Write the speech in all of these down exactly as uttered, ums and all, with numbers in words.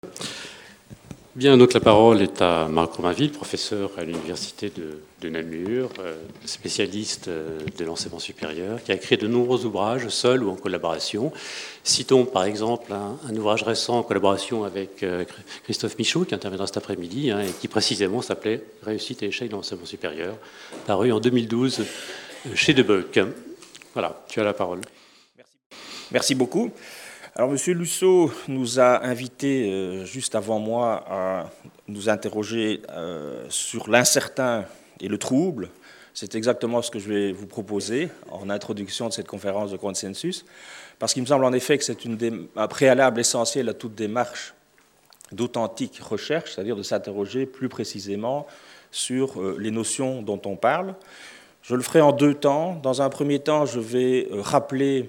Bien, donc la parole est à Marc Romainville, professeur à l'université de, de Namur, euh, spécialiste euh, de l'enseignement supérieur, qui a écrit de nombreux ouvrages, seul ou en collaboration. Citons par exemple un, un ouvrage récent en collaboration avec euh, Christophe Michaud, qui interviendra cet après-midi, hein, et qui précisément s'appelait « Réussite et échec dans l'enseignement supérieur », paru en deux mille douze euh, chez De Boeck. Voilà, tu as la parole. Merci, Merci beaucoup. Alors, M. Lusseau nous a invités, euh, juste avant moi, à nous interroger euh, sur l'incertain et le trouble. C'est exactement ce que je vais vous proposer en introduction de cette conférence de consensus, parce qu'il me semble en effet que c'est une des, un préalable essentiel à toute démarche d'authentique recherche, c'est-à-dire de s'interroger plus précisément sur euh, les notions dont on parle. Je le ferai en deux temps. Dans un premier temps, je vais euh, rappeler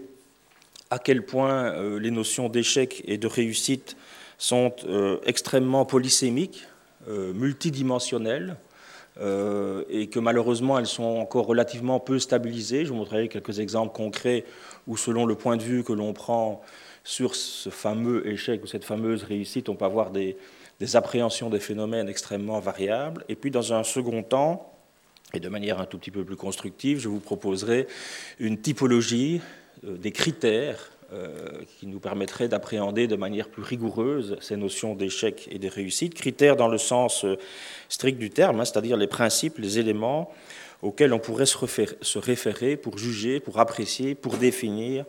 à quel point euh, les notions d'échec et de réussite sont euh, extrêmement polysémiques, euh, multidimensionnelles, euh, et que malheureusement elles sont encore relativement peu stabilisées. Je vous montrerai quelques exemples concrets où, selon le point de vue que l'on prend sur ce fameux échec ou cette fameuse réussite, on peut avoir des, des appréhensions des phénomènes extrêmement variables. Et puis, dans un second temps, et de manière un tout petit peu plus constructive, je vous proposerai une typologie, des critères euh, qui nous permettraient d'appréhender de manière plus rigoureuse ces notions d'échec et de réussite, critères dans le sens euh, strict du terme, hein, c'est-à-dire les principes, les éléments auxquels on pourrait se référer, se référer pour juger, pour apprécier, pour définir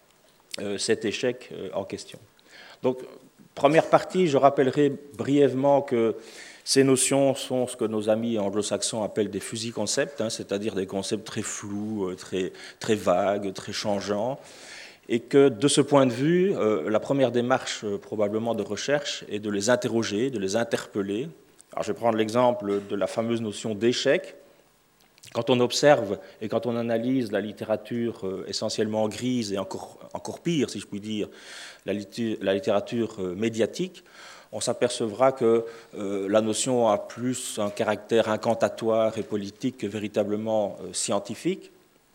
euh, cet échec euh, en question. Donc, première partie, je rappellerai brièvement que ces notions sont ce que nos amis anglo-saxons appellent des fuzzy concepts, hein, c'est-à-dire des concepts très flous, très, très vagues, très changeants, et que de ce point de vue, euh, la première démarche euh, probablement de recherche est de les interroger, de les interpeller. Alors, je vais prendre l'exemple de la fameuse notion d'échec. Quand on observe et quand on analyse la littérature euh, essentiellement grise et encore, encore pire, si je puis dire, la, litté- la littérature euh, médiatique, on s'apercevra que euh, la notion a plus un caractère incantatoire et politique que véritablement euh, scientifique,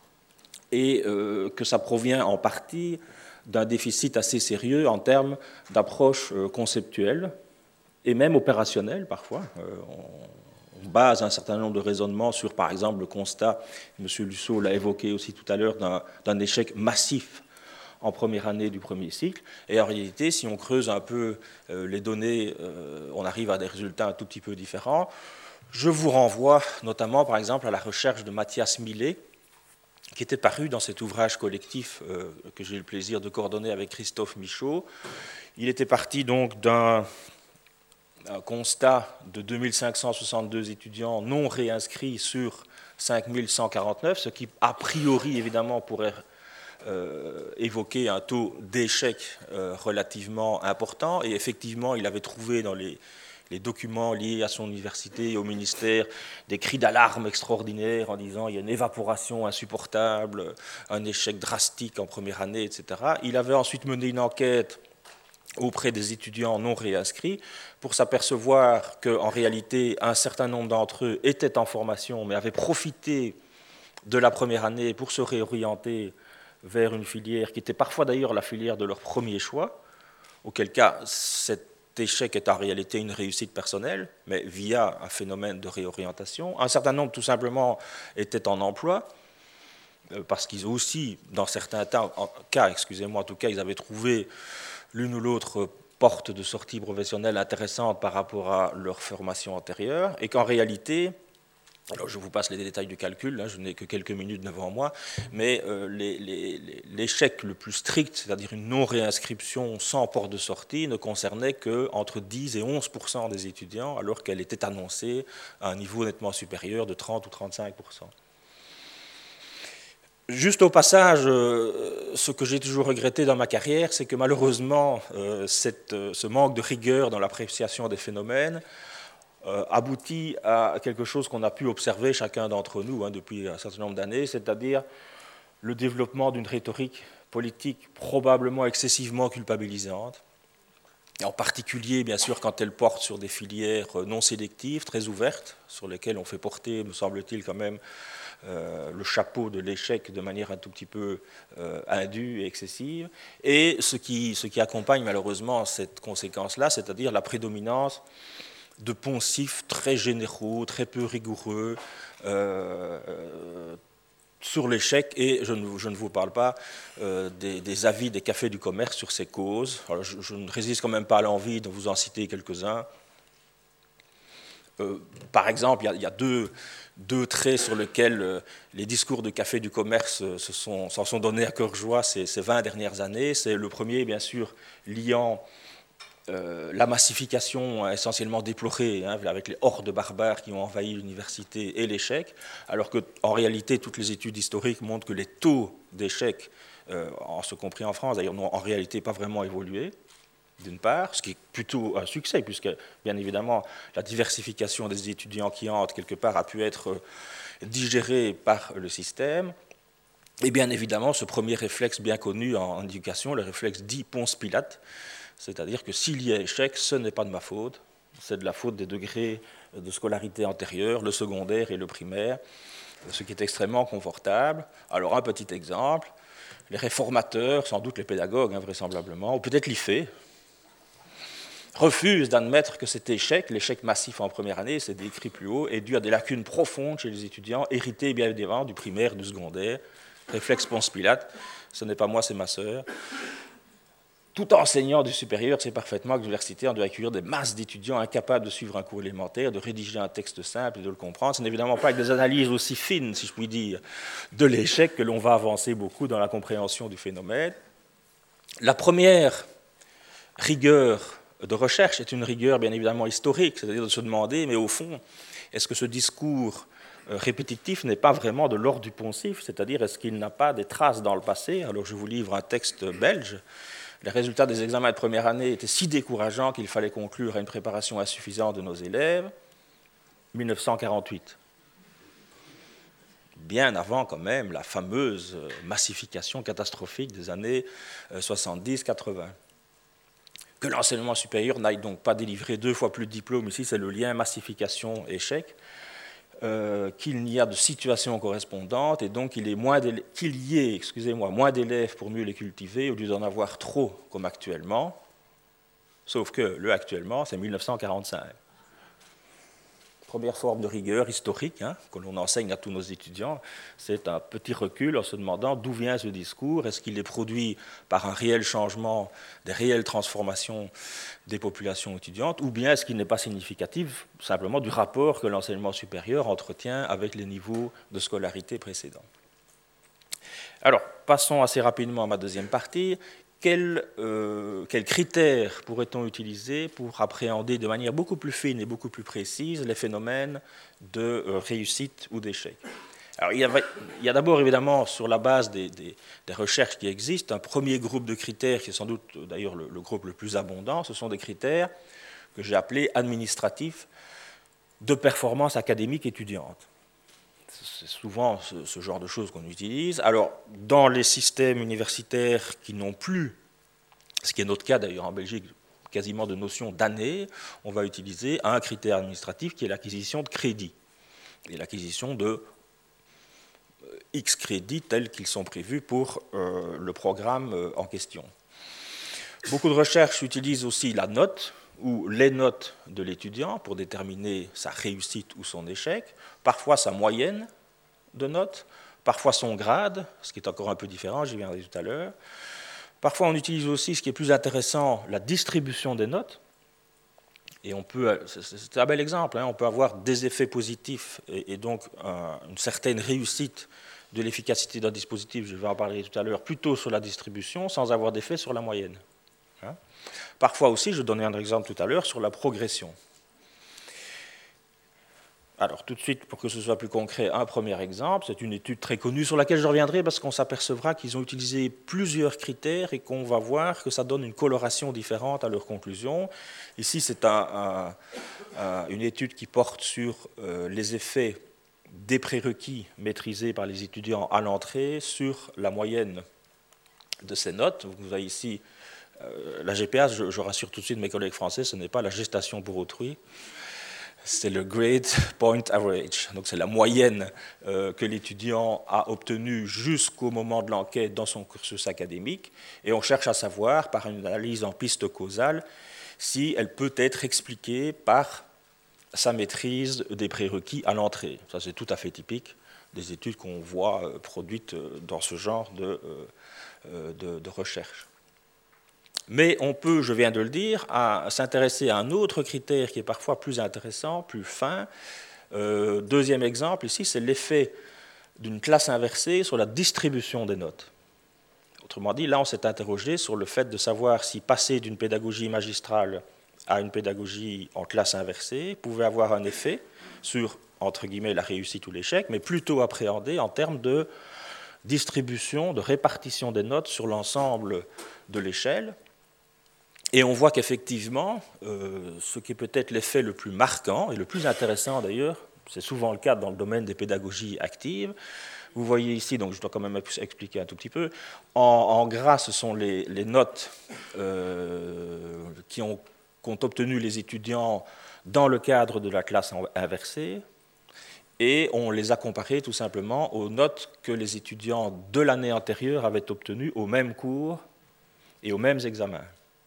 et euh, que ça provient en partie d'un déficit assez sérieux en termes d'approche euh, conceptuelle et même opérationnelle parfois. Euh, on, on base un certain nombre de raisonnements sur, par exemple, le constat, M. Lusseau l'a évoqué aussi tout à l'heure, d'un, d'un échec massif en première année du premier cycle. Et en réalité, si on creuse un peu euh, les données, euh, on arrive à des résultats un tout petit peu différents. Je vous renvoie notamment, par exemple, à la recherche de Mathias Millet, qui était paru dans cet ouvrage collectif euh, que j'ai eu le plaisir de coordonner avec Christophe Michaud. Il était parti donc d'un un constat de deux mille cinq cent soixante-deux étudiants non réinscrits sur cinq mille cent quarante-neuf, ce qui, a priori, évidemment, pourrait Euh, évoquer un taux d'échec euh, relativement important. Et effectivement, il avait trouvé dans les, les documents liés à son université et au ministère des cris d'alarme extraordinaires en disant il y a une évaporation insupportable, un échec drastique en première année, et cetera. Il avait ensuite mené une enquête auprès des étudiants non réinscrits pour s'apercevoir qu'en réalité, un certain nombre d'entre eux étaient en formation mais avaient profité de la première année pour se réorienter vers une filière qui était parfois d'ailleurs la filière de leur premier choix, auquel cas cet échec est en réalité une réussite personnelle, mais via un phénomène de réorientation. Un certain nombre, tout simplement, étaient en emploi, parce qu'ils aussi, dans certains cas, excusez-moi, en tout cas, ils avaient trouvé l'une ou l'autre porte de sortie professionnelle intéressante par rapport à leur formation antérieure, et qu'en réalité, alors je vous passe les détails du calcul, hein, je n'ai que quelques minutes devant moi, mais euh, les, les, l'échec le plus strict, c'est-à-dire une non-réinscription sans porte de sortie, ne concernait qu'entre dix et onze pour cent des étudiants, alors qu'elle était annoncée à un niveau nettement supérieur de trente ou trente-cinq pour cent. Juste au passage, euh, ce que j'ai toujours regretté dans ma carrière, c'est que malheureusement, euh, cette, euh, ce manque de rigueur dans l'appréciation des phénomènes Euh, aboutit à quelque chose qu'on a pu observer chacun d'entre nous hein, depuis un certain nombre d'années, c'est-à-dire le développement d'une rhétorique politique probablement excessivement culpabilisante, en particulier, bien sûr, quand elles portent sur des filières non sélectives, très ouvertes, sur lesquelles on fait porter, me semble-t-il, quand même, euh, le chapeau de l'échec de manière un tout petit peu euh, indue et excessive, et ce qui, ce qui accompagne malheureusement cette conséquence-là, c'est-à-dire la prédominance de poncifs très généraux, très peu rigoureux, euh, euh, sur l'échec, et je ne, je ne vous parle pas euh, des, des avis des cafés du commerce sur ces causes. Alors, je, je ne résiste quand même pas à l'envie de vous en citer quelques-uns. Euh, par exemple, il y a, il y a deux, deux traits sur lesquels euh, les discours de café du commerce euh, se sont, s'en sont donnés à cœur joie ces, ces vingt dernières années. C'est le premier, bien sûr, liant Euh, la massification essentiellement déplorée, hein, avec les hordes barbares qui ont envahi l'université et l'échec, alors qu'en réalité, toutes les études historiques montrent que les taux d'échec, euh, en ce compris en France, d'ailleurs, n'ont en réalité pas vraiment évolué, d'une part, ce qui est plutôt un succès, puisque, bien évidemment, la diversification des étudiants qui entrent, quelque part, a pu être digérée par le système. Et bien évidemment, ce premier réflexe bien connu en, en éducation, le réflexe dit Ponce-Pilate, c'est-à-dire que s'il y a échec, ce n'est pas de ma faute, c'est de la faute des degrés de scolarité antérieurs, le secondaire et le primaire, ce qui est extrêmement confortable. Alors un petit exemple, les réformateurs, sans doute les pédagogues hein, vraisemblablement, ou peut-être l'I F E, refusent d'admettre que cet échec, l'échec massif en première année, c'est décrit plus haut, est dû à des lacunes profondes chez les étudiants, héritées bien évidemment du primaire, du secondaire. Réflexe Ponce-Pilate, ce n'est pas moi, c'est ma sœur. Tout enseignant du supérieur sait parfaitement que l'université doit accueillir des masses d'étudiants incapables de suivre un cours élémentaire, de rédiger un texte simple et de le comprendre. Ce n'est évidemment pas avec des analyses aussi fines, si je puis dire, de l'échec que l'on va avancer beaucoup dans la compréhension du phénomène. La première rigueur de recherche est une rigueur bien évidemment historique, c'est-à-dire de se demander, mais au fond, est-ce que ce discours répétitif n'est pas vraiment de l'ordre du poncif, c'est-à-dire est-ce qu'il n'a pas des traces dans le passé? Alors je vous livre un texte belge. Les résultats des examens de première année étaient si décourageants qu'il fallait conclure à une préparation insuffisante de nos élèves. mille neuf cent quarante-huit. Bien avant, quand même, la fameuse massification catastrophique des années soixante-dix quatre-vingts. Que l'enseignement supérieur n'aille donc pas délivrer deux fois plus de diplômes, ici c'est le lien massification-échec, euh, qu'il n'y a de situation correspondante et donc qu'il qu'il y ait excusez-moi, moins d'élèves pour mieux les cultiver au lieu d'en avoir trop comme actuellement, sauf que le actuellement c'est mille neuf cent quarante-cinq. Première forme de rigueur historique hein, que l'on enseigne à tous nos étudiants, c'est un petit recul en se demandant d'où vient ce discours, est-ce qu'il est produit par un réel changement, des réelles transformations des populations étudiantes, ou bien est-ce qu'il n'est pas significatif simplement du rapport que l'enseignement supérieur entretient avec les niveaux de scolarité précédents. Alors, passons assez rapidement à ma deuxième partie. Quels, euh, quels critères pourrait-on utiliser pour appréhender de manière beaucoup plus fine et beaucoup plus précise les phénomènes de euh, réussite ou d'échec? Alors, il y a, il y a d'abord, évidemment, sur la base des, des, des recherches qui existent, un premier groupe de critères qui est sans doute d'ailleurs le, le groupe le plus abondant. Ce sont des critères que j'ai appelés administratifs de performance académique étudiante. C'est souvent ce, ce genre de choses qu'on utilise. Alors, dans les systèmes universitaires qui n'ont plus, ce qui est notre cas d'ailleurs en Belgique, quasiment de notion d'année, on va utiliser un critère administratif qui est l'acquisition de crédits et l'acquisition de X crédits tels qu'ils sont prévus pour euh, le programme euh, en question. Beaucoup de recherches utilisent aussi la note ou les notes de l'étudiant pour déterminer sa réussite ou son échec, parfois sa moyenne de notes, parfois son grade, ce qui est encore un peu différent, j'y viendrai tout à l'heure. Parfois on utilise aussi, ce qui est plus intéressant, la distribution des notes. Et on peut, c'est un bel exemple, hein, on peut avoir des effets positifs et, et donc un, une certaine réussite de l'efficacité d'un dispositif, je vais en parler tout à l'heure, plutôt sur la distribution, sans avoir d'effet sur la moyenne. Hein. Parfois aussi, je donnais un exemple tout à l'heure, sur la progression. Alors, tout de suite, pour que ce soit plus concret, un premier exemple, c'est une étude très connue sur laquelle je reviendrai parce qu'on s'apercevra qu'ils ont utilisé plusieurs critères et qu'on va voir que ça donne une coloration différente à leurs conclusions. Ici, c'est un, un, un, une étude qui porte sur euh, les effets des prérequis maîtrisés par les étudiants à l'entrée sur la moyenne de ces notes. Vous avez ici Euh, la G P A, je, je rassure tout de suite mes collègues français, ce n'est pas la gestation pour autrui, c'est le Grade Point Average. Donc c'est la moyenne euh, que l'étudiant a obtenue jusqu'au moment de l'enquête dans son cursus académique. Et on cherche à savoir, par une analyse en piste causale, si elle peut être expliquée par sa maîtrise des prérequis à l'entrée. Ça, c'est tout à fait typique des études qu'on voit euh, produites dans ce genre de, euh, de, de recherche. Mais on peut, je viens de le dire, s'intéresser à un autre critère qui est parfois plus intéressant, plus fin. Euh, deuxième exemple ici, c'est l'effet d'une classe inversée sur la distribution des notes. Autrement dit, là, on s'est interrogé sur le fait de savoir si passer d'une pédagogie magistrale à une pédagogie en classe inversée pouvait avoir un effet sur, entre guillemets, la réussite ou l'échec, mais plutôt appréhendé en termes de distribution, de répartition des notes sur l'ensemble de l'échelle. Et on voit qu'effectivement, euh, ce qui est peut-être l'effet le plus marquant et le plus intéressant d'ailleurs, c'est souvent le cas dans le domaine des pédagogies actives. Vous voyez ici, donc je dois quand même expliquer un tout petit peu, en, en gras, ce sont les, les notes euh, qui ont, qu'ont obtenues les étudiants dans le cadre de la classe inversée, et on les a comparées tout simplement aux notes que les étudiants de l'année antérieure avaient obtenues au même cours et aux mêmes examens.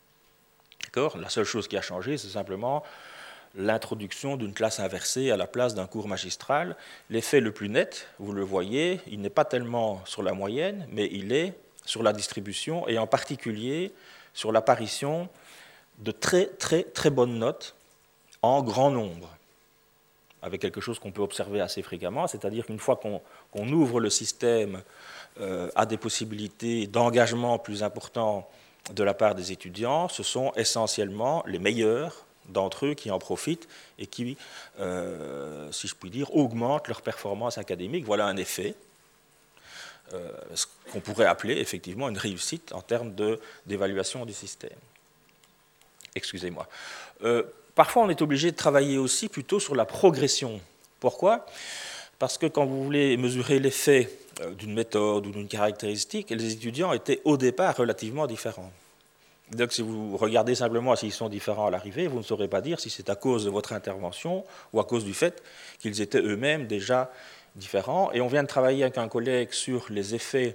La seule chose qui a changé, c'est simplement l'introduction d'une classe inversée à la place d'un cours magistral. L'effet le plus net, vous le voyez, il n'est pas tellement sur la moyenne, mais il est sur la distribution et en particulier sur l'apparition de très très très bonnes notes en grand nombre, avec quelque chose qu'on peut observer assez fréquemment, c'est-à-dire qu'une fois qu'on qu'on ouvre le système euh, à des possibilités d'engagement plus importants de la part des étudiants, ce sont essentiellement les meilleurs d'entre eux qui en profitent et qui, euh, si je puis dire, augmentent leur performance académique. Voilà un effet, euh, ce qu'on pourrait appeler effectivement une réussite en termes d'évaluation du système. Excusez-moi. Euh, parfois, on est obligé de travailler aussi plutôt sur la progression. Pourquoi ? Parce que quand vous voulez mesurer l'effet d'une méthode ou d'une caractéristique, les étudiants étaient au départ relativement différents. Donc si vous regardez simplement s'ils sont différents à l'arrivée, vous ne saurez pas dire si c'est à cause de votre intervention ou à cause du fait qu'ils étaient eux-mêmes déjà différents. Et on vient de travailler avec un collègue sur les effets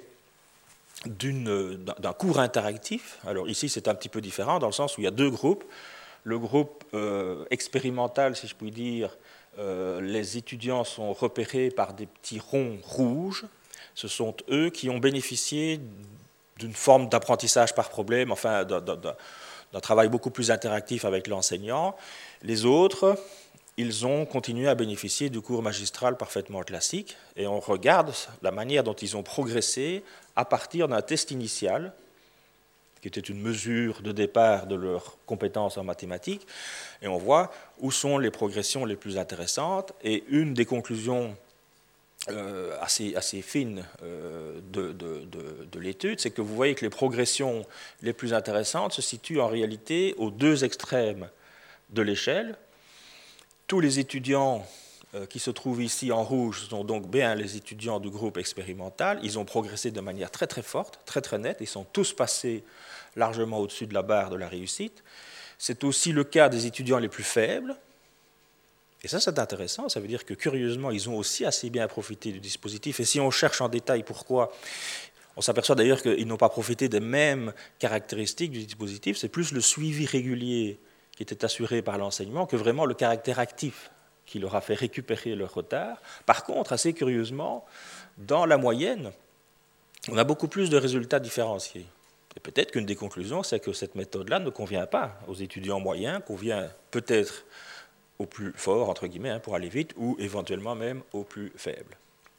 d'un cours interactif. Alors ici, c'est un petit peu différent dans le sens où il y a deux groupes. Le groupe euh, expérimental, si je puis dire, euh, les étudiants sont repérés par des petits ronds rouges. Ce sont eux qui ont bénéficié d'une forme d'apprentissage par problème, enfin d'un travail beaucoup plus interactif avec l'enseignant. Les autres, ils ont continué à bénéficier du cours magistral parfaitement classique, et on regarde la manière dont ils ont progressé à partir d'un test initial, qui était une mesure de départ de leurs compétences en mathématiques, et on voit où sont les progressions les plus intéressantes, et une des conclusions Euh, assez, assez fine euh, de, de, de, de l'étude, c'est que vous voyez que les progressions les plus intéressantes se situent en réalité aux deux extrêmes de l'échelle. Tous les étudiants euh, qui se trouvent ici en rouge sont donc bien les étudiants du groupe expérimental. Ils ont progressé de manière très très forte, très très nette. Ils sont tous passés largement au-dessus de la barre de la réussite. C'est aussi le cas des étudiants les plus faibles. Et ça, c'est intéressant, ça veut dire que curieusement, ils ont aussi assez bien profité du dispositif. Et si on cherche en détail pourquoi, on s'aperçoit d'ailleurs qu'ils n'ont pas profité des mêmes caractéristiques du dispositif, c'est plus le suivi régulier qui était assuré par l'enseignement que vraiment le caractère actif qui leur a fait récupérer leur retard. Par contre, assez curieusement, dans la moyenne, on a beaucoup plus de résultats différenciés. Et peut-être qu'une des conclusions, c'est que cette méthode-là ne convient pas aux étudiants moyens, convient peut-être au plus fort, entre guillemets, hein, pour aller vite, ou éventuellement même au plus faible.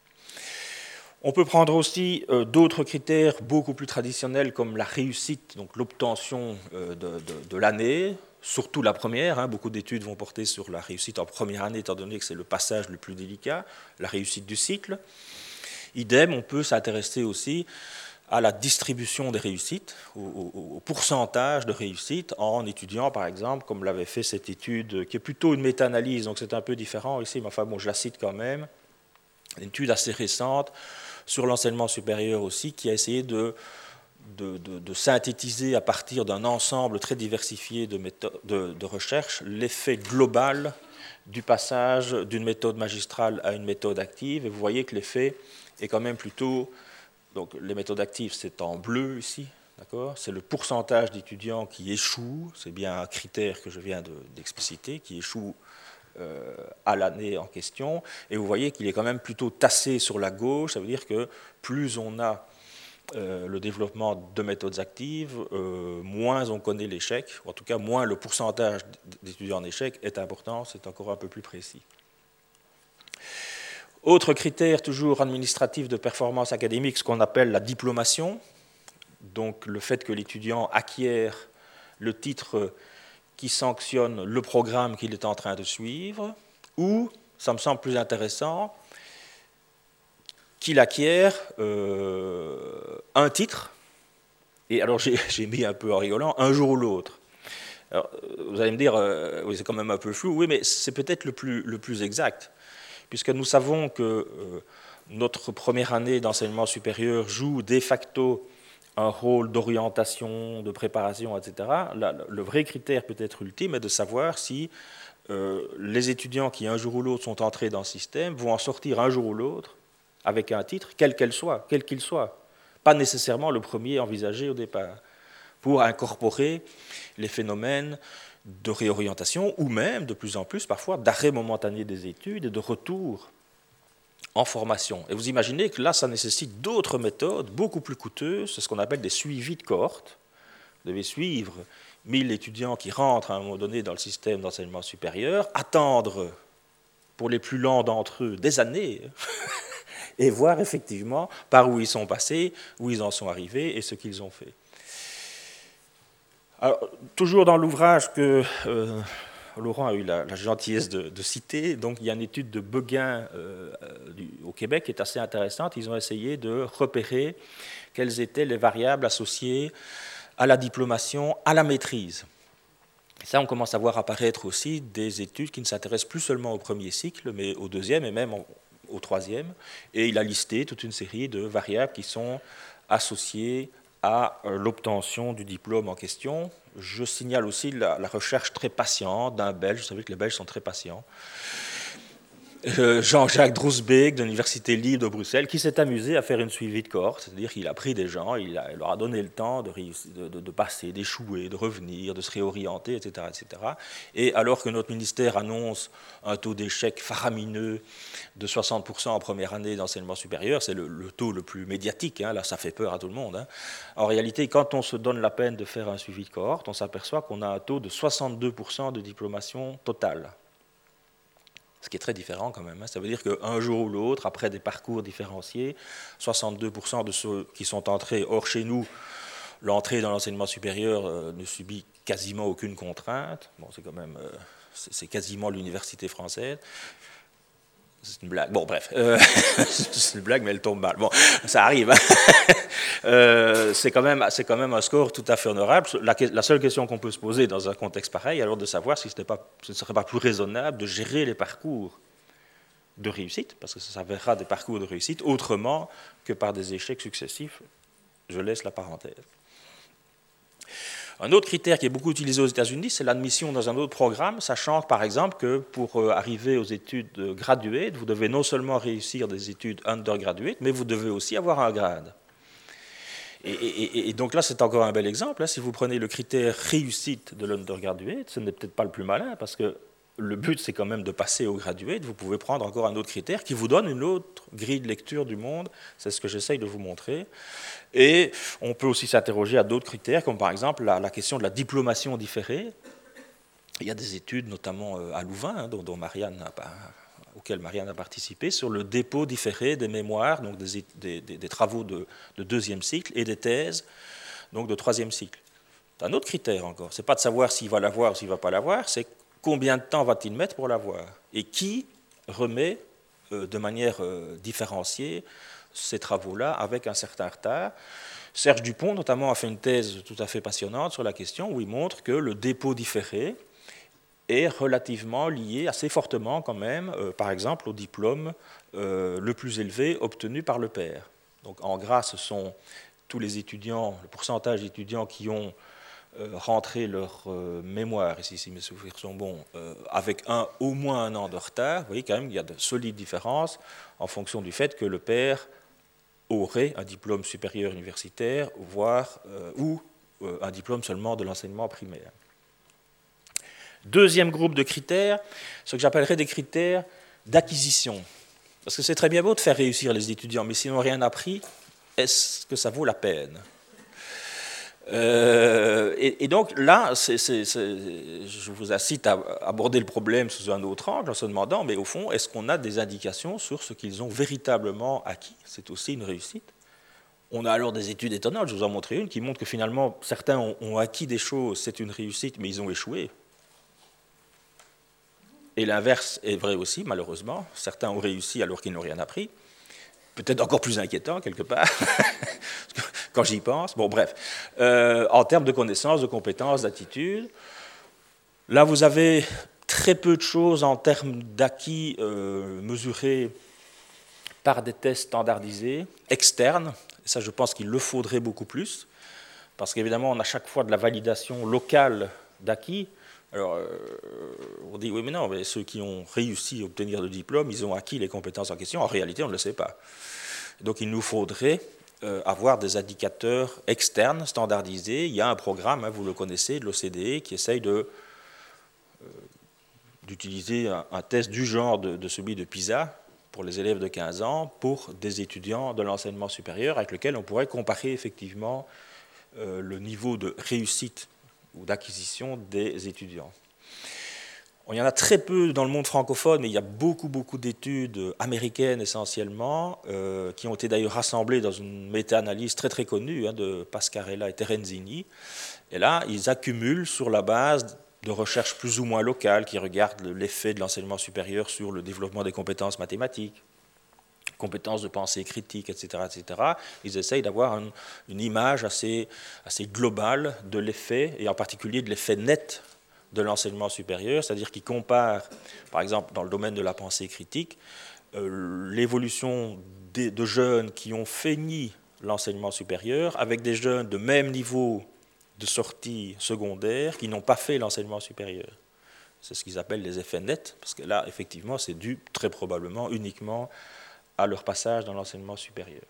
On peut prendre aussi euh, d'autres critères beaucoup plus traditionnels comme la réussite, donc l'obtention euh, de, de, de l'année, surtout la première. Hein, beaucoup d'études vont porter sur la réussite en première année, étant donné que c'est le passage le plus délicat, la réussite du cycle. Idem, on peut s'intéresser aussi à la distribution des réussites, au, au, au pourcentage de réussite, en étudiant, par exemple, comme l'avait fait cette étude, qui est plutôt une méta-analyse, donc c'est un peu différent ici, mais enfin bon, je la cite quand même, une étude assez récente sur l'enseignement supérieur aussi, qui a essayé de, de, de, de synthétiser à partir d'un ensemble très diversifié de, méthodes, de, de recherche l'effet global du passage d'une méthode magistrale à une méthode active. Et vous voyez que l'effet est quand même plutôt... Donc les méthodes actives, c'est en bleu ici, d'accord ? C'est le pourcentage d'étudiants qui échouent, c'est bien un critère que je viens de, d'expliciter, qui échouent euh, à l'année en question. Et vous voyez qu'il est quand même plutôt tassé sur la gauche, ça veut dire que plus on a euh, le développement de méthodes actives, euh, moins on connaît l'échec, ou en tout cas moins le pourcentage d'étudiants en échec est important, c'est encore un peu plus précis. Autre critère toujours administratif de performance académique, ce qu'on appelle la diplomation, donc le fait que l'étudiant acquiert le titre qui sanctionne le programme qu'il est en train de suivre, ou, ça me semble plus intéressant, qu'il acquiert euh, un titre, et alors j'ai, j'ai mis un peu en rigolant, un jour ou l'autre. Alors, vous allez me dire, euh, oui, c'est quand même un peu flou, oui, mais c'est peut-être le plus, le plus exact, puisque nous savons que euh, notre première année d'enseignement supérieur joue de facto un rôle d'orientation, de préparation, et cetera. Là, le vrai critère peut-être ultime est de savoir si euh, les étudiants qui un jour ou l'autre sont entrés dans le système vont en sortir un jour ou l'autre avec un titre, quel qu'elle soit, quel qu'il soit. Pas nécessairement le premier envisagé au départ, pour incorporer les phénomènes de réorientation ou même, de plus en plus, parfois, d'arrêt momentané des études et de retour en formation. Et vous imaginez que là, ça nécessite d'autres méthodes beaucoup plus coûteuses, c'est ce qu'on appelle des suivis de cohorte. Vous devez suivre mille étudiants qui rentrent à un moment donné dans le système d'enseignement supérieur, attendre, pour les plus lents d'entre eux, des années, et voir effectivement par où ils sont passés, où ils en sont arrivés et ce qu'ils ont fait. Alors, toujours dans l'ouvrage que euh, Laurent a eu la, la gentillesse de, de citer, donc il y a une étude de Beguin euh, du, au Québec qui est assez intéressante. Ils ont essayé de repérer quelles étaient les variables associées à la diplomation, à la maîtrise. Et ça, on commence à voir apparaître aussi des études qui ne s'intéressent plus seulement au premier cycle, mais au deuxième et même au troisième. Et il a listé toute une série de variables qui sont associées à l'obtention du diplôme en question. Je signale aussi la, la recherche très patiente d'un Belge, vous savez que les Belges sont très patients, euh, Jean-Jacques Droesbeek de l'Université libre de Bruxelles, qui s'est amusé à faire une suivi de cohorte, c'est-à-dire qu'il a pris des gens, il, a, il leur a donné le temps de, de, de, de passer, d'échouer, de revenir, de se réorienter, et cetera, et cetera. Et alors que notre ministère annonce un taux d'échec faramineux de soixante pour cent en première année d'enseignement supérieur, c'est le, le taux le plus médiatique, hein, là ça fait peur à tout le monde. Hein. En réalité, quand on se donne la peine de faire un suivi de cohorte, on s'aperçoit qu'on a un taux de soixante-deux pour cent de diplomation totale. Ce qui est très différent quand même. Hein. Ça veut dire qu'un jour ou l'autre, après des parcours différenciés, soixante-deux pour cent de ceux qui sont entrés, or chez nous, l'entrée dans l'enseignement supérieur euh, ne subit quasiment aucune contrainte. Bon, c'est quand même, euh, c'est, c'est quasiment l'université française. C'est une blague. Bon, bref, euh, c'est une blague, mais elle tombe mal. Bon, ça arrive. Hein. euh, c'est quand même, c'est quand même un score tout à fait honorable. La, la seule question qu'on peut se poser dans un contexte pareil, alors de savoir si ce, pas, ce ne serait pas plus raisonnable de gérer les parcours de réussite, parce que ça s'avérera des parcours de réussite autrement que par des échecs successifs. Je laisse la parenthèse. Un autre critère qui est beaucoup utilisé aux États-Unis, c'est l'admission dans un autre programme, sachant par exemple que pour arriver aux études graduates, vous devez non seulement réussir des études undergraduate, mais vous devez aussi avoir un grade. Et, et, et donc là, c'est encore un bel exemple. Si vous prenez le critère réussite de l'undergraduate, ce n'est peut-être pas le plus malin, parce que le but, c'est quand même de passer au graduate. Vous pouvez prendre encore un autre critère qui vous donne une autre grille de lecture du monde. C'est ce que j'essaye de vous montrer. Et on peut aussi s'interroger à d'autres critères, comme par exemple la, la question de la diplomation différée. Il y a des études, notamment à Louvain, hein, dont, dont Marianne a pas, auxquelles Marianne a participé, sur le dépôt différé des mémoires, donc des, des, des, des travaux de, de deuxième cycle, et des thèses, donc de troisième cycle. C'est un autre critère encore. Ce n'est pas de savoir s'il va l'avoir ou s'il ne va pas l'avoir, c'est combien de temps va-t-il mettre pour l'avoir? Et qui remet euh, de manière euh, différenciée ces travaux-là avec un certain retard? Serge Dupont, notamment, a fait une thèse tout à fait passionnante sur la question où il montre que le dépôt différé est relativement lié assez fortement quand même, euh, par exemple, au diplôme euh, le plus élevé obtenu par le père. Donc en gras, ce sont tous les étudiants, le pourcentage d'étudiants qui ont euh, rentré leur euh, mémoire, ici si mes souvenirs sont bons, euh, avec un, au moins un an de retard, vous voyez quand même qu'il y a de solides différences en fonction du fait que le père aurait un diplôme supérieur universitaire, voire euh, ou euh, un diplôme seulement de l'enseignement primaire. Deuxième groupe de critères, ce que j'appellerais des critères d'acquisition. Parce que c'est très bien beau de faire réussir les étudiants, mais s'ils n'ont rien appris, est-ce que ça vaut la peine ? euh, et, et donc là, c'est, c'est, c'est, je vous incite à aborder le problème sous un autre angle en se demandant, mais au fond, est-ce qu'on a des indications sur ce qu'ils ont véritablement acquis ? C'est aussi une réussite. On a alors des études étonnantes, je vous en montrer une, qui montrent que finalement, certains ont, ont acquis des choses, c'est une réussite, mais ils ont échoué. Et l'inverse est vrai aussi, malheureusement. Certains ont réussi alors qu'ils n'ont rien appris. Peut-être encore plus inquiétant, quelque part, quand j'y pense. Bon, bref. Euh, en termes de connaissances, de compétences, d'attitudes, là, vous avez très peu de choses en termes d'acquis euh, mesurés par des tests standardisés, externes. Et ça, je pense qu'il le faudrait beaucoup plus, parce qu'évidemment, on a chaque fois de la validation locale d'acquis. Alors, euh, on dit, oui, mais non, mais ceux qui ont réussi à obtenir le diplôme, ils ont acquis les compétences en question. En réalité, on ne le sait pas. Donc, il nous faudrait euh, avoir des indicateurs externes, standardisés. Il y a un programme, hein, vous le connaissez, de l'O C D E, qui essaye de, euh, d'utiliser un, un test du genre de, de celui de PISA pour les élèves de quinze ans, pour des étudiants de l'enseignement supérieur, avec lequel on pourrait comparer effectivement euh, le niveau de réussite ou d'acquisition des étudiants. Il y en a très peu dans le monde francophone, mais il y a beaucoup, beaucoup d'études américaines essentiellement, euh, qui ont été d'ailleurs rassemblées dans une méta-analyse très, très connue hein, de Pascarella et Terenzini. Et là, ils accumulent sur la base de recherches plus ou moins locales qui regardent l'effet de l'enseignement supérieur sur le développement des compétences mathématiques, compétences de pensée critique, et cetera, et cetera. Ils essayent d'avoir une, une image assez, assez globale de l'effet, et en particulier de l'effet net de l'enseignement supérieur, c'est-à-dire qu'ils comparent, par exemple, dans le domaine de la pensée critique, euh, l'évolution de, de jeunes qui ont fini l'enseignement supérieur avec des jeunes de même niveau de sortie secondaire qui n'ont pas fait l'enseignement supérieur. C'est ce qu'ils appellent les effets nets, parce que là, effectivement, c'est dû très probablement uniquement à leur passage dans l'enseignement supérieur.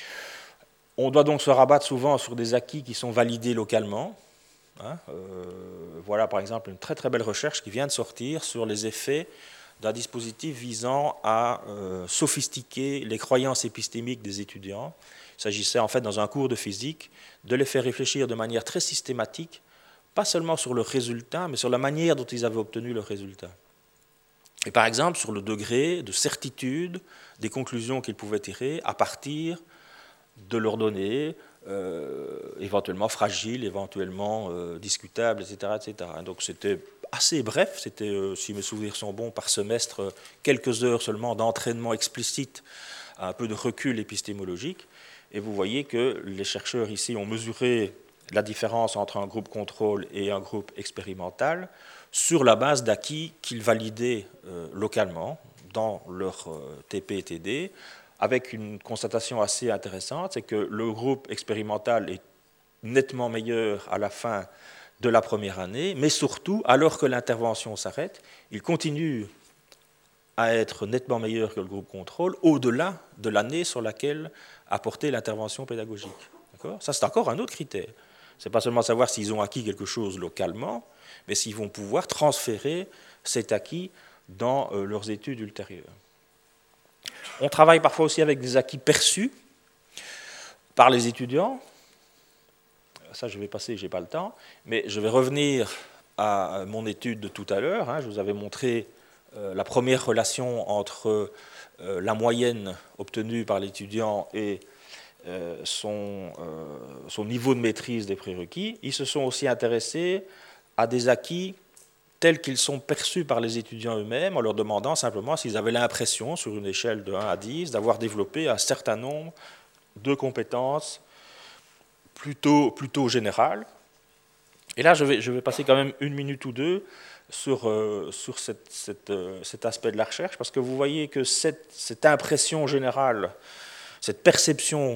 On doit donc se rabattre souvent sur des acquis qui sont validés localement. Hein, euh, voilà par exemple une très très belle recherche qui vient de sortir sur les effets d'un dispositif visant à euh, sophistiquer les croyances épistémiques des étudiants. Il s'agissait en fait dans un cours de physique de les faire réfléchir de manière très systématique, pas seulement sur le résultat, mais sur la manière dont ils avaient obtenu le résultat. Et par exemple sur le degré de certitude des conclusions qu'ils pouvaient tirer à partir de leurs données, euh, éventuellement fragiles, éventuellement euh, discutables, et cetera, et cetera. Donc c'était assez bref, c'était, euh, si mes souvenirs sont bons, par semestre, quelques heures seulement d'entraînement explicite à un peu de recul épistémologique. Et vous voyez que les chercheurs ici ont mesuré la différence entre un groupe contrôle et un groupe expérimental sur la base d'acquis qu'ils validaient euh, localement dans leur euh, T P et T D, avec une constatation assez intéressante, c'est que le groupe expérimental est nettement meilleur à la fin de la première année, mais surtout, alors que l'intervention s'arrête, il continue à être nettement meilleur que le groupe contrôle au-delà de l'année sur laquelle a porté l'intervention pédagogique. D'accord ? Ça, c'est encore un autre critère. Ce n'est pas seulement savoir s'ils ont acquis quelque chose localement, mais s'ils vont pouvoir transférer cet acquis dans euh, leurs études ultérieures. On travaille parfois aussi avec des acquis perçus par les étudiants. Ça, je vais passer, je n'ai pas le temps. Mais je vais revenir à mon étude de tout à l'heure. Hein. Je vous avais montré euh, la première relation entre euh, la moyenne obtenue par l'étudiant et euh, son, euh, son niveau de maîtrise des prérequis. Ils se sont aussi intéressés à des acquis tels qu'ils sont perçus par les étudiants eux-mêmes, en leur demandant simplement s'ils avaient l'impression, sur une échelle de un à dix, d'avoir développé un certain nombre de compétences plutôt, plutôt générales. Et là, je vais, je vais passer quand même une minute ou deux sur, euh, sur cette, cette, euh, cet aspect de la recherche, parce que vous voyez que cette, cette impression générale, cette perception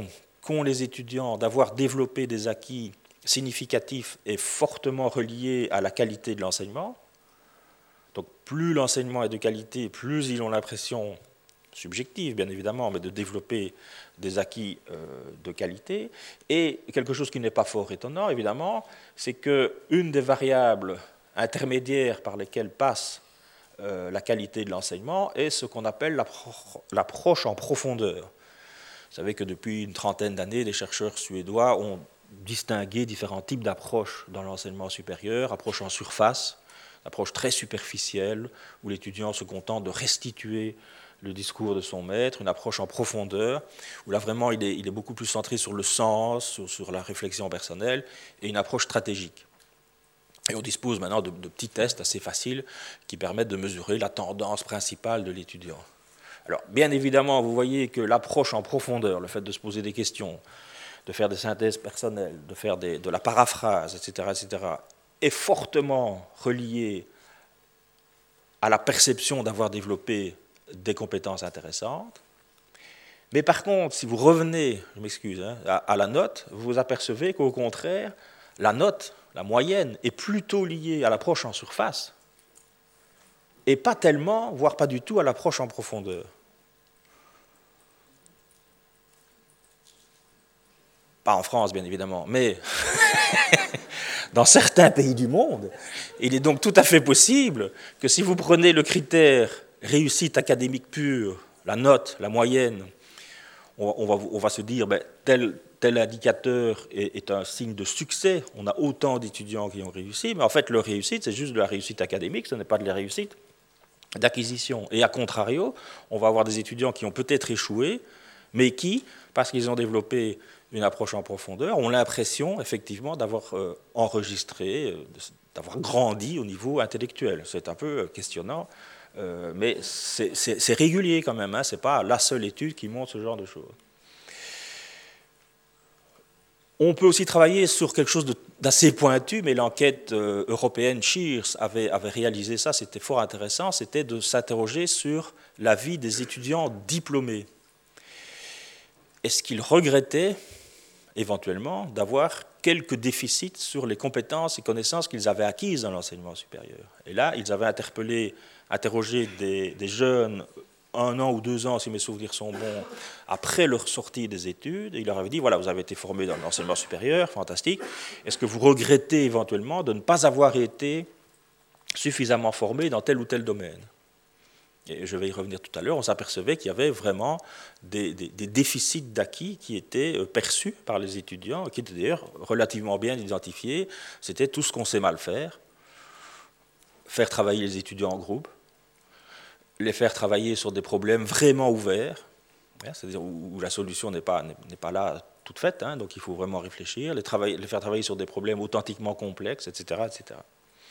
qu'ont les étudiants d'avoir développé des acquis significatifs est fortement relié à la qualité de l'enseignement. Donc plus l'enseignement est de qualité, plus ils ont l'impression, subjective bien évidemment, mais de développer des acquis euh, de qualité. Et quelque chose qui n'est pas fort étonnant, évidemment, c'est qu'une des variables intermédiaires par lesquelles passe euh, la qualité de l'enseignement est ce qu'on appelle l'approche en profondeur. Vous savez que depuis une trentaine d'années, les chercheurs suédois ont distingué différents types d'approches dans l'enseignement supérieur, approche en surface, approche très superficielle, où l'étudiant se contente de restituer le discours de son maître, une approche en profondeur, où là vraiment il est, il est beaucoup plus centré sur le sens, sur, sur la réflexion personnelle, et une approche stratégique. Et on dispose maintenant de, de petits tests assez faciles qui permettent de mesurer la tendance principale de l'étudiant. Alors, bien évidemment, vous voyez que l'approche en profondeur, le fait de se poser des questions, de faire des synthèses personnelles, de faire des, de la paraphrase, et cetera, et cetera, est fortement reliée à la perception d'avoir développé des compétences intéressantes. Mais par contre, si vous revenez, je m'excuse, hein, à, à la note, vous vous apercevez qu'au contraire, la note, la moyenne, est plutôt liée à l'approche en surface, et pas tellement, voire pas du tout, à l'approche en profondeur. Pas en France, bien évidemment, mais dans certains pays du monde, il est donc tout à fait possible que si vous prenez le critère réussite académique pure, la note, la moyenne, on, on, va, on va se dire ben, tel, tel indicateur est, est un signe de succès, on a autant d'étudiants qui ont réussi, mais en fait leur réussite, c'est juste de la réussite académique, ce n'est pas de la réussite d'acquisition. Et à contrario, on va avoir des étudiants qui ont peut-être échoué, mais qui, parce qu'ils ont développé une approche en profondeur, ont l'impression effectivement d'avoir euh, enregistré, euh, d'avoir grandi au niveau intellectuel. C'est un peu questionnant, euh, mais c'est régulier quand même, hein, ce n'est pas la seule étude qui montre ce genre de choses. On peut aussi travailler sur quelque chose d'assez pointu, mais l'enquête euh, européenne Shears avait, avait réalisé ça, c'était fort intéressant, c'était de s'interroger sur la vie des étudiants diplômés. Est-ce qu'ils regrettaient éventuellement d'avoir quelques déficits sur les compétences et connaissances qu'ils avaient acquises dans l'enseignement supérieur? Et là, ils avaient interpellé, interrogé des, des jeunes un an ou deux ans, si mes souvenirs sont bons, après leur sortie des études, et il leur avait dit, voilà, vous avez été formés dans l'enseignement supérieur, fantastique, est-ce que vous regrettez éventuellement de ne pas avoir été suffisamment formés dans tel ou tel domaine? Et je vais y revenir tout à l'heure, on s'apercevait qu'il y avait vraiment des, des, des déficits d'acquis qui étaient perçus par les étudiants, qui étaient d'ailleurs relativement bien identifiés. C'était tout ce qu'on sait mal faire, faire travailler les étudiants en groupe, les faire travailler sur des problèmes vraiment ouverts, c'est-à-dire où la solution n'est pas, n'est pas là toute faite, hein, donc il faut vraiment réfléchir, les, travailler, les faire travailler sur des problèmes authentiquement complexes, et cetera, et cetera.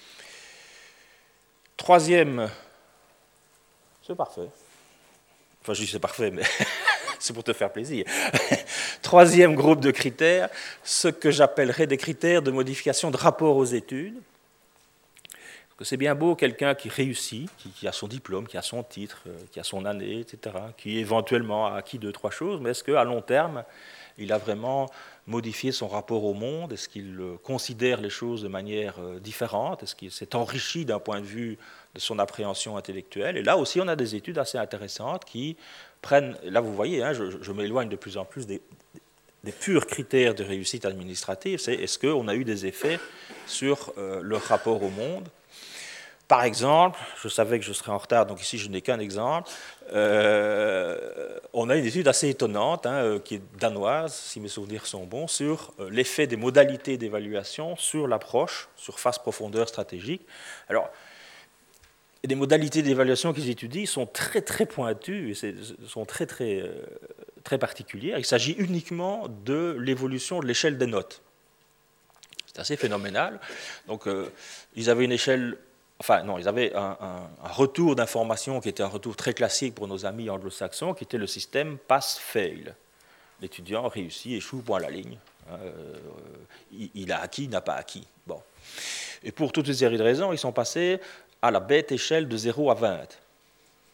Troisième, c'est parfait, enfin je dis c'est parfait, mais c'est pour te faire plaisir. Troisième groupe de critères, ce que j'appellerais des critères de modification de rapport aux études. C'est bien beau quelqu'un qui réussit, qui, qui a son diplôme, qui a son titre, euh, qui a son année, et cetera, qui éventuellement a acquis deux, trois choses, mais est-ce qu'à long terme, il a vraiment modifié son rapport au monde? Est-ce qu'il euh, considère les choses de manière euh, différente? Est-ce qu'il s'est enrichi d'un point de vue de son appréhension intellectuelle? Et là aussi, on a des études assez intéressantes qui prennent, là vous voyez, hein, je, je m'éloigne de plus en plus des, des purs critères de réussite administrative, c'est est-ce qu'on a eu des effets sur euh, leur rapport au monde? Par exemple, je savais que je serais en retard, donc ici je n'ai qu'un exemple, euh, on a une étude assez étonnante, hein, qui est danoise, si mes souvenirs sont bons, sur l'effet des modalités d'évaluation sur l'approche, surface, profondeur, stratégique. Alors, les modalités d'évaluation qu'ils étudient sont très très pointues, et sont très très, très particulières. Il s'agit uniquement de l'évolution de l'échelle des notes. C'est assez phénoménal. Donc, euh, ils avaient une échelle... Enfin, non, ils avaient un, un, un retour d'information qui était un retour très classique pour nos amis anglo-saxons, qui était le système pass-fail. L'étudiant réussit, échoue, point à la ligne. Euh, il, il a acquis, il n'a pas acquis. Bon. Et pour toute une série de raisons, ils sont passés à la bête échelle de zéro à vingt.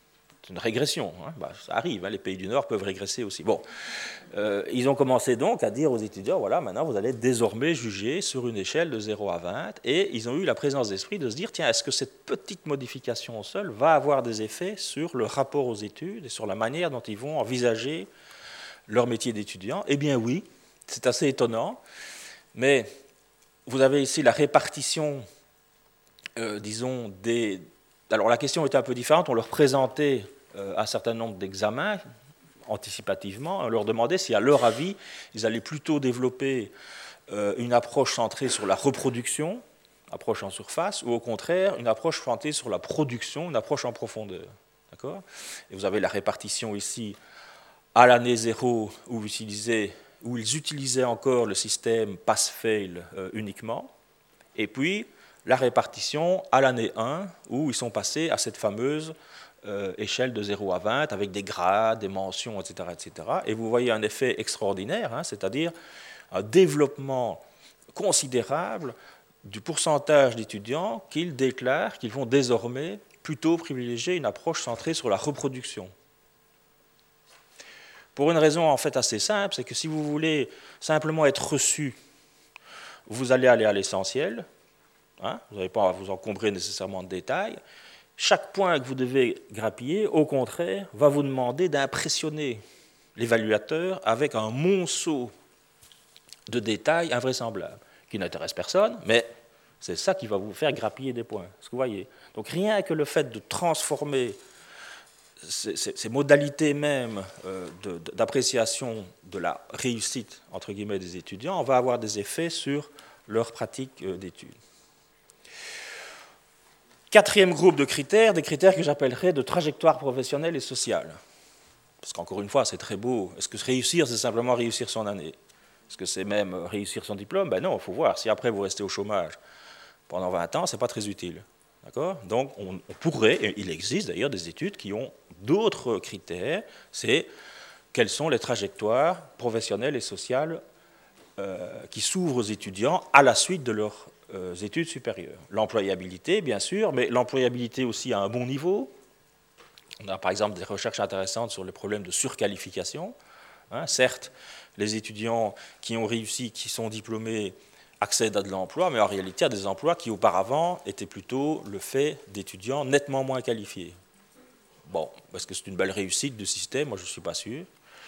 c'est une régression. Hein. Bah, ça arrive, hein, les pays du Nord peuvent régresser aussi. Bon, euh, ils ont commencé donc à dire aux étudiants, voilà, maintenant vous allez désormais juger sur une échelle de zéro à vingt, et ils ont eu la présence d'esprit de se dire, tiens, est-ce que cette petite modification seule va avoir des effets sur le rapport aux études et sur la manière dont ils vont envisager leur métier d'étudiant? Eh bien oui, c'est assez étonnant, mais vous avez ici la répartition, euh, disons, des... Alors la question était un peu différente, on leur présentait euh, un certain nombre d'examens anticipativement, on leur demandait si à leur avis, ils allaient plutôt développer euh, une approche centrée sur la reproduction, approche en surface, ou au contraire, une approche centrée sur la production, une approche en profondeur. D'accord ? Et vous avez la répartition ici à l'année zéro, où, où ils utilisaient encore le système pass-fail euh, uniquement, et puis la répartition à l'année un, où ils sont passés à cette fameuse euh, échelle de zéro à vingt, avec des grades, des mentions, et cetera, et cetera. Et vous voyez un effet extraordinaire, hein, c'est-à-dire un développement considérable du pourcentage d'étudiants qu'ils déclarent qu'ils vont désormais plutôt privilégier une approche centrée sur la reproduction. Pour une raison en fait assez simple, c'est que si vous voulez simplement être reçu, vous allez aller à l'essentiel, hein, vous n'allez pas vous encombrer nécessairement de détails. Chaque point que vous devez grappiller, au contraire, va vous demander d'impressionner l'évaluateur avec un monceau de détails invraisemblables, qui n'intéressent personne, mais c'est ça qui va vous faire grappiller des points. Ce que vous voyez. Donc rien que le fait de transformer Ces, ces, ces modalités même euh, de, d'appréciation de la réussite entre guillemets des étudiants, on va avoir des effets sur leur pratique euh, d'études. Quatrième groupe de critères, des critères que j'appellerais de trajectoire professionnelle et sociale. Parce qu'encore une fois, c'est très beau. Est-ce que réussir, c'est simplement réussir son année? Est-ce que c'est même réussir son diplôme? Ben non, il faut voir. Si après vous restez au chômage pendant vingt ans, ce n'est pas très utile. D'accord ? Donc on, on pourrait, et il existe d'ailleurs des études qui ont d'autres critères, c'est quelles sont les trajectoires professionnelles et sociales euh, qui s'ouvrent aux étudiants à la suite de leurs euh, études supérieures. L'employabilité, bien sûr, mais l'employabilité aussi à un bon niveau. On a par exemple des recherches intéressantes sur les problèmes de surqualification. Hein, certes, les étudiants qui ont réussi, qui sont diplômés, accèdent à de l'emploi, mais en réalité à des emplois qui auparavant étaient plutôt le fait d'étudiants nettement moins qualifiés. Bon, est-ce que c'est une belle réussite du système? Moi, je ne suis pas sûr.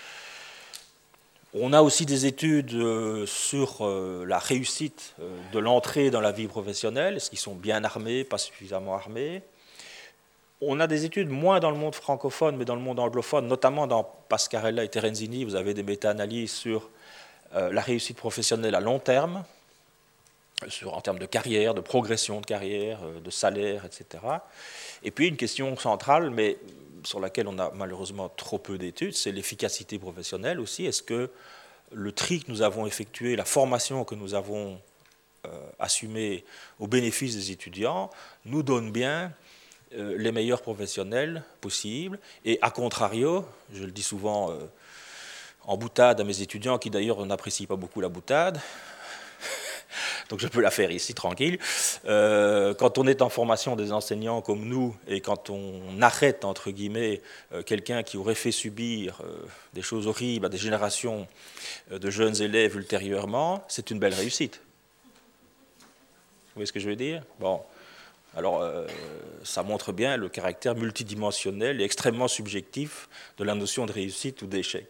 On a aussi des études sur la réussite de l'entrée dans la vie professionnelle. Est-ce qu'ils sont bien armés, pas suffisamment armés? On a des études moins dans le monde francophone, mais dans le monde anglophone, notamment dans Pascarella et Terenzini, vous avez des méta-analyses sur la réussite professionnelle à long terme, sur, en termes de carrière, de progression de carrière, de salaire, et cetera. Et puis une question centrale, mais sur laquelle on a malheureusement trop peu d'études, c'est l'efficacité professionnelle aussi. Est-ce que le tri que nous avons effectué, la formation que nous avons euh, assumée au bénéfice des étudiants, nous donne bien euh, les meilleurs professionnels possibles? Et à contrario, je le dis souvent euh, en boutade à mes étudiants, qui d'ailleurs n'apprécient pas beaucoup la boutade, donc je peux la faire ici tranquille. Euh, quand on est en formation des enseignants comme nous, et quand on arrête, entre guillemets, euh, quelqu'un qui aurait fait subir euh, des choses horribles à des générations euh, de jeunes élèves ultérieurement, c'est une belle réussite. Vous voyez ce que je veux dire? Bon, alors euh, ça montre bien le caractère multidimensionnel et extrêmement subjectif de la notion de réussite ou d'échec.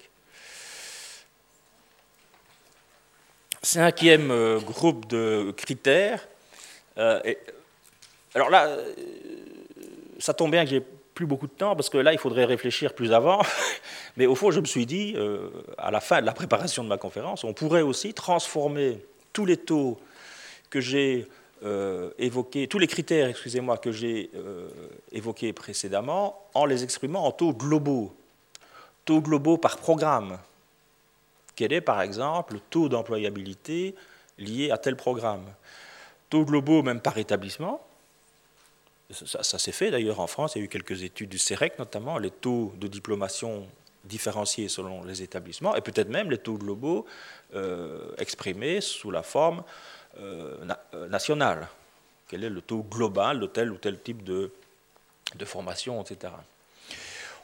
Cinquième euh, groupe de critères. Euh, et, alors là, euh, ça tombe bien que j'ai plus beaucoup de temps, parce que là, il faudrait réfléchir plus avant. Mais au fond, je me suis dit, euh, à la fin de la préparation de ma conférence, on pourrait aussi transformer tous les taux que j'ai euh, évoqués, tous les critères, excusez-moi, que j'ai euh, évoqués précédemment, en les exprimant en taux globaux. Taux globaux par programme. Quel est, par exemple, le taux d'employabilité lié à tel programme? Taux globaux, même par établissement. Ça, ça s'est fait d'ailleurs en France, il y a eu quelques études du CEREC notamment, les taux de diplomation différenciés selon les établissements, et peut-être même les taux globaux euh, exprimés sous la forme euh, na nationale. Quel est le taux global de tel ou tel type de, de formation, et cetera.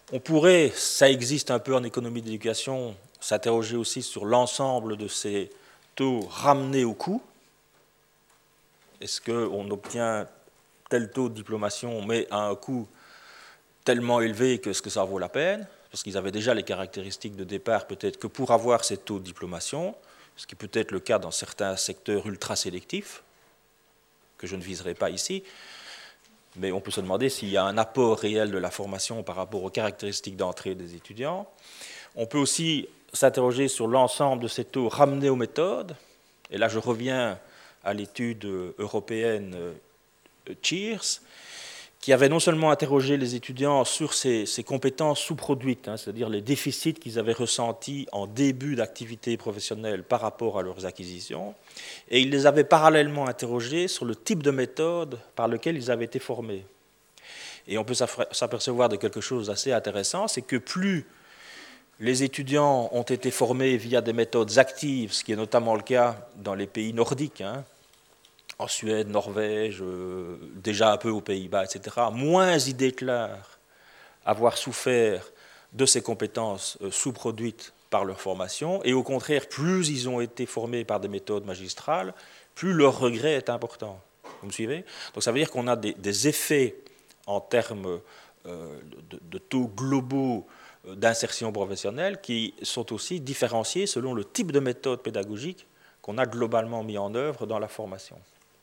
On pourrait, ça existe un peu en économie d'éducation, s'interroger aussi sur l'ensemble de ces taux ramenés au coût. Est-ce qu'on obtient tel taux de diplomation, mais à un coût tellement élevé que ce que ça vaut la peine? Parce qu'ils avaient déjà les caractéristiques de départ, peut-être que pour avoir ces taux de diplomation, ce qui peut être le cas dans certains secteurs ultra sélectifs, que je ne viserai pas ici, mais on peut se demander s'il y a un apport réel de la formation par rapport aux caractéristiques d'entrée des étudiants. On peut aussi s'interroger sur l'ensemble de ces taux ramenés aux méthodes. Et là, je reviens à l'étude européenne Cheers, qui avait non seulement interrogé les étudiants sur ces, ces compétences sous-produites, hein, c'est-à-dire les déficits qu'ils avaient ressentis en début d'activité professionnelle par rapport à leurs acquisitions, et il les avait parallèlement interrogés sur le type de méthode par lequel ils avaient été formés. Et on peut s'apercevoir de quelque chose d'assez intéressant, c'est que plus les étudiants ont été formés via des méthodes actives, ce qui est notamment le cas dans les pays nordiques, hein, en Suède, Norvège, euh, déjà un peu aux Pays-Bas, et cetera, moins ils déclarent avoir souffert de ces compétences euh, sous-produites par leur formation, et au contraire, plus ils ont été formés par des méthodes magistrales, plus leur regret est important. Vous me suivez? Donc ça veut dire qu'on a des, des effets en termes euh, de, de taux globaux d'insertion professionnelle qui sont aussi différenciés selon le type de méthode pédagogique qu'on a globalement mis en œuvre dans la formation.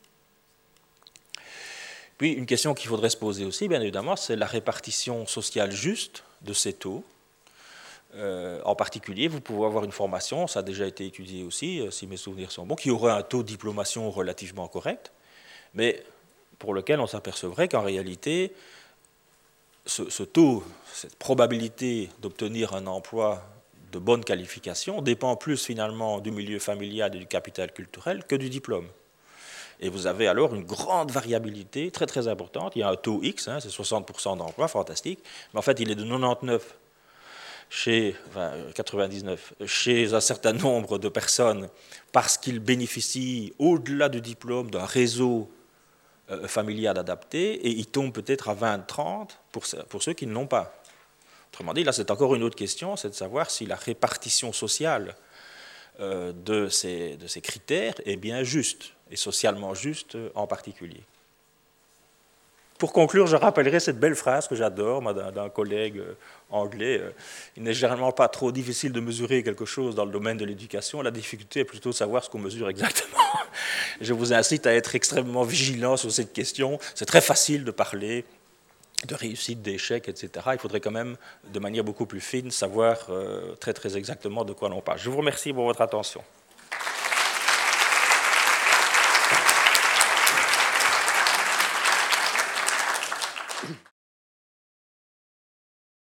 Puis, une question qu'il faudrait se poser aussi, bien évidemment, c'est la répartition sociale juste de ces taux. Euh, en particulier, vous pouvez avoir une formation, ça a déjà été étudié aussi, si mes souvenirs sont bons, qui aurait un taux de diplomation relativement correct, mais pour lequel on s'apercevrait qu'en réalité, ce, ce taux, cette probabilité d'obtenir un emploi de bonne qualification dépend plus finalement du milieu familial et du capital culturel que du diplôme. Et vous avez alors une grande variabilité très très importante. Il y a un taux X, hein, c'est soixante pour cent d'emploi, fantastique, mais en fait il est de quatre-vingt-dix-neuf chez, enfin, quatre-vingt-dix-neuf chez un certain nombre de personnes parce qu'ils bénéficient au-delà du diplôme d'un réseau euh, familial adapté, et ils tombent peut-être à vingt à trente pour, pour ceux qui ne l'ont pas. Autrement dit, là c'est encore une autre question, c'est de savoir si la répartition sociale euh, de, ces, de ces critères est bien juste, et socialement juste en particulier. Pour conclure, je rappellerai cette belle phrase que j'adore d'un collègue anglais. Il n'est généralement pas trop difficile de mesurer quelque chose dans le domaine de l'éducation. La difficulté est plutôt de savoir ce qu'on mesure exactement. Je vous incite à être extrêmement vigilant sur cette question. C'est très facile de parler de réussite, d'échec, et cetera. Il faudrait quand même, de manière beaucoup plus fine, savoir euh, très très exactement de quoi l'on parle. Je vous remercie pour votre attention.